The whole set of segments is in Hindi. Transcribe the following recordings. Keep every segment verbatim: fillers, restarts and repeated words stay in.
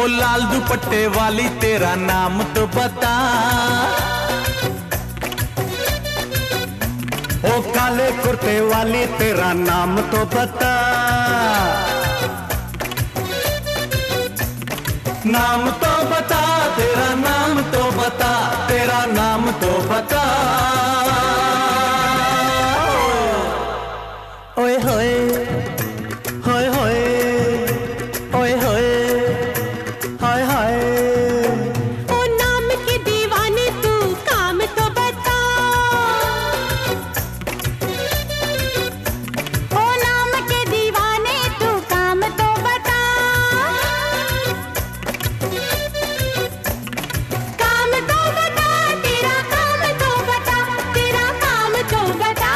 ओ लाल दुपट्टे वाली तेरा नाम तो बता। ओ काले कुर्ते वाली तेरा नाम तो बता। नाम तो बता, तेरा नाम तो बता, तेरा नाम तो बता। ओए होए होए होए ओए होए हाय हाय। ओ नाम के दीवाने तू काम तो बता। ओ नाम के दीवाने तू काम तो बता। काम तो बता, तेरा काम तो बता, तेरा काम तो बता।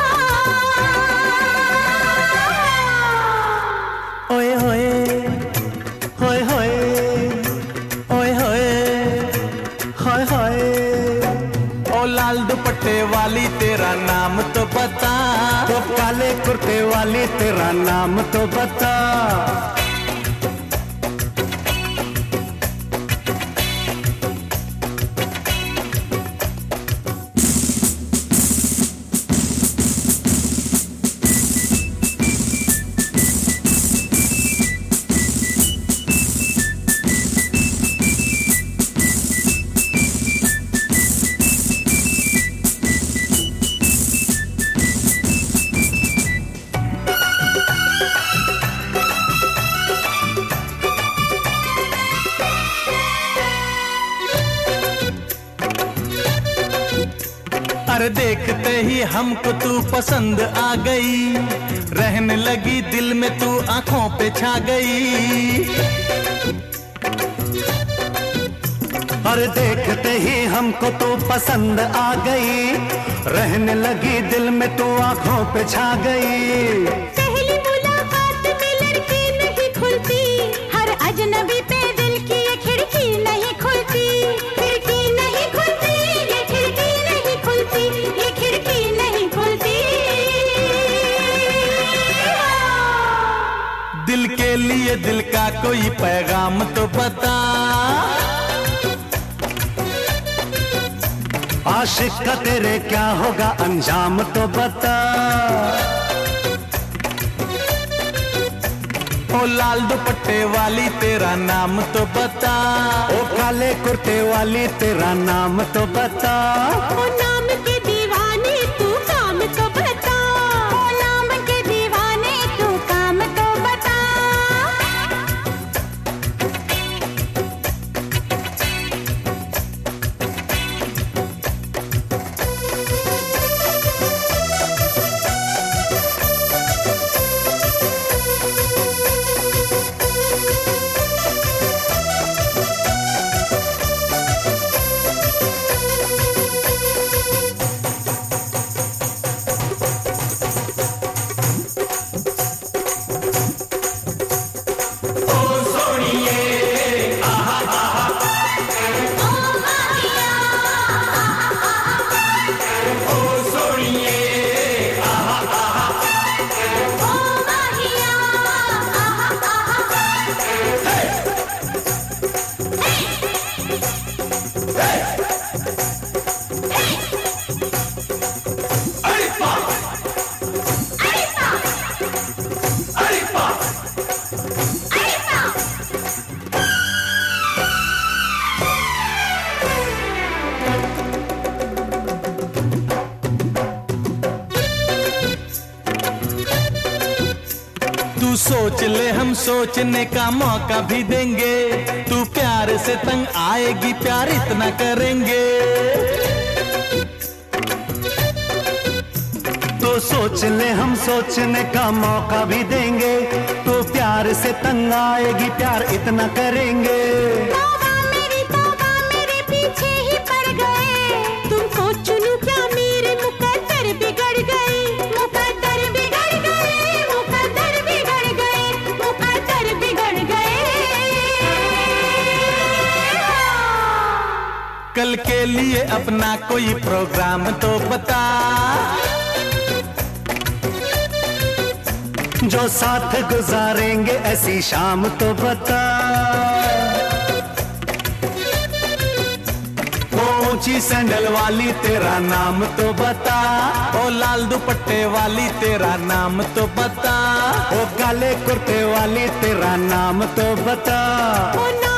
ओए होए होए होए ओए होए हाय हाय। ओ लाल दुपट्टे वाली तेरा नाम तो बता। तो काले कुर्ते वाली तेरा नाम तो बता। अरे देखते ही हमको तू पसंद आ गई, रहने लगी दिल में तू आंखों पे छा गई। और देखते ही हमको तू पसंद आ गई, रहने लगी दिल में तू आंखों पे छा गई। पहली मुलाकात में लड़की नहीं खुलती, हर अजनबी पे दिल की ये खिड़की नहीं खुलती। खिड़की नहीं खुलती, ये खिड़की नहीं खुलती, ये खिड़की नहीं खुलती। दिल के लिए दिल का कोई पैगाम तो बता। आशिक का तेरे क्या होगा अंजाम तो बता। ओ लाल दुपट्टे वाली तेरा नाम तो बता। ओ काले कुर्ते वाली तेरा नाम तो बता। ओ नाम के दीवाने तू काम तो बता। ओ नाम के दीवाने तू काम तो बता। तू सोच ले हम सोचने का मौका भी देंगे, तू प्यार से तंग आएगी प्यार इतना करेंगे। तो सोच ले हम सोचने का मौका भी देंगे, तो प्यार से तंग आएगी प्यार इतना करेंगे। तौबा मेरी तौबा मेरे पीछे ही पड़ गए, तुमको चुनूं क्या मेरे मुकद्दर बिगड़ गए। मुकद्दर बिगड़ गए, मुकद्दर बिगड़ गए, मुकद्दर बिगड़ गए। कल के लिए अपना कोई प्रोग्राम तो बता। जो साथ गुजारेंगे ऐसी शाम तो बता। ऊंची सैंडल वाली तेरा नाम तो बता। ओ लाल दुपट्टे वाली तेरा नाम तो बता। ओ काले कुर्ते वाली तेरा नाम तो बता। ओ